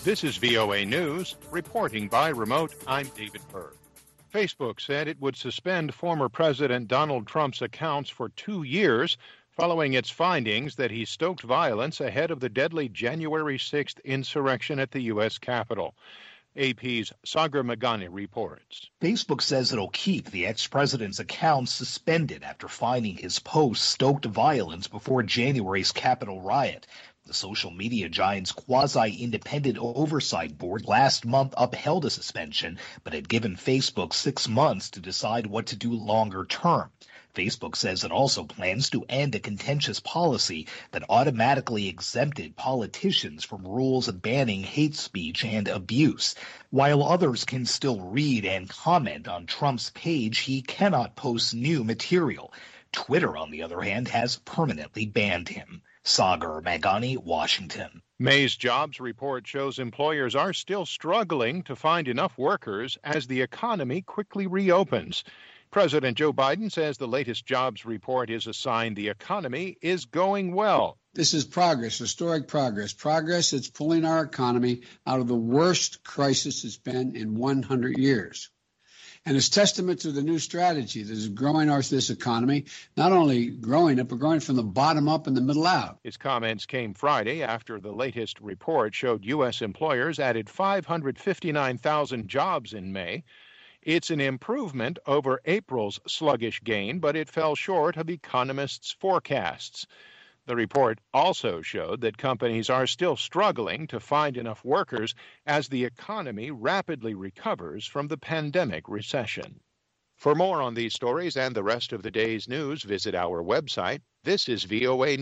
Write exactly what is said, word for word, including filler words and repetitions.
This is V O A News, reporting by remote. I'm David Berg. Facebook said it would suspend former President Donald Trump's accounts for two years following its findings that he stoked violence ahead of the deadly January sixth insurrection at the U S Capitol. A P's Sagar Meghani reports. Facebook says it'll keep the ex-president's accounts suspended after finding his posts stoked violence before January's Capitol riot. The social media giant's quasi-independent oversight board last month upheld a suspension, but had given Facebook six months to decide what to do longer term. Facebook says it also plans to end a contentious policy that automatically exempted politicians from rules banning hate speech and abuse. While others can still read and comment on Trump's page, he cannot post new material. Twitter, on the other hand, has permanently banned him. Sagar Meghani, Washington. May's jobs report shows employers are still struggling to find enough workers as the economy quickly reopens. President Joe Biden says the latest jobs report is a sign the economy is going well. This is progress, historic progress, progress that's pulling our economy out of the worst crisis it's been in one hundred years. And it's testament to the new strategy that is growing our this economy, not only growing it, but growing from the bottom up and the middle out. His comments came Friday after the latest report showed U S employers added five hundred fifty-nine thousand jobs in May. It's an improvement over April's sluggish gain, but it fell short of economists' forecasts. The report also showed that companies are still struggling to find enough workers as the economy rapidly recovers from the pandemic recession. For more on these stories and the rest of the day's news, visit our website. This is V O A News.